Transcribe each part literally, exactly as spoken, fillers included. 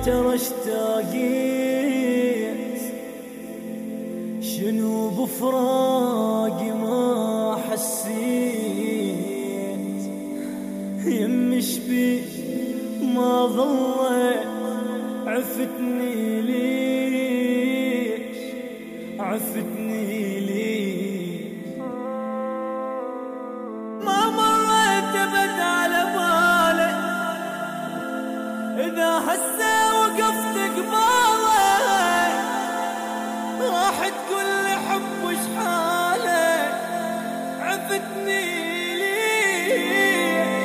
ترى اشتاقيت، شنو بفراقي ما حسيت، يم شبي ما ظلت عفتني ليش، عفتني ليش، ما مريت ابد على بالي اذا هسه وقفت قبالي راح تقول لي حب وش حاله، عفتني ليش.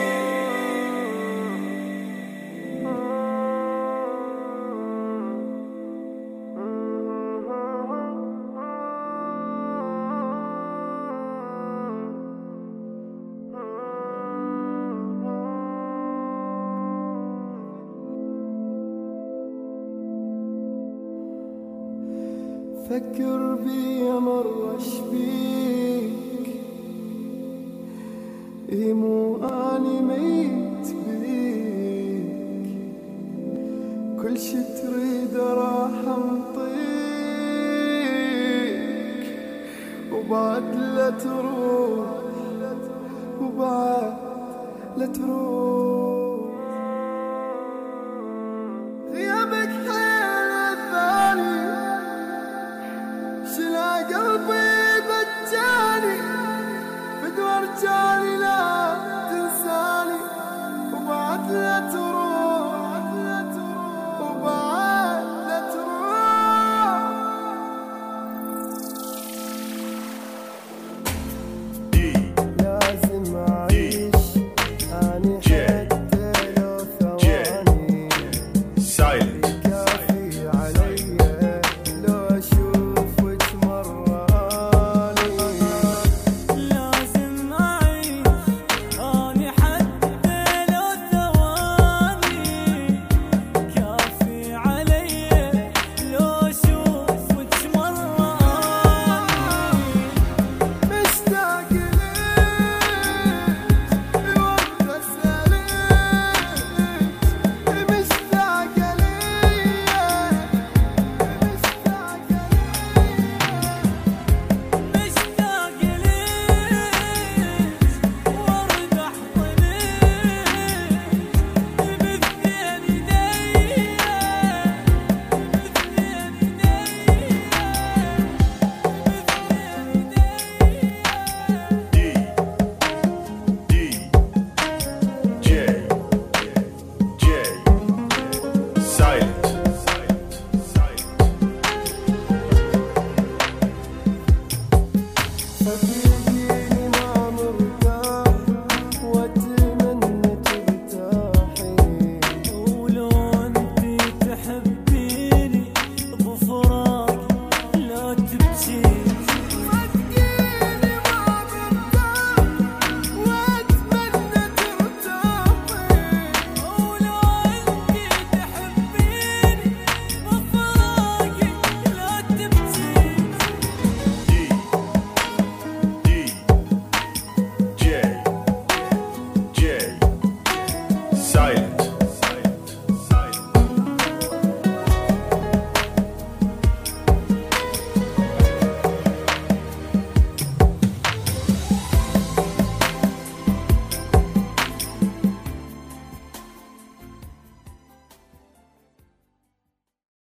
فكر بي مرة شبيك، اي مو اني ميت بيك، كل شي تريد راح انطيك، وبعد لا تروح، وبعد لا تروح، غيابك حيل الثاني شلا قلبي بجاني بدور جاني.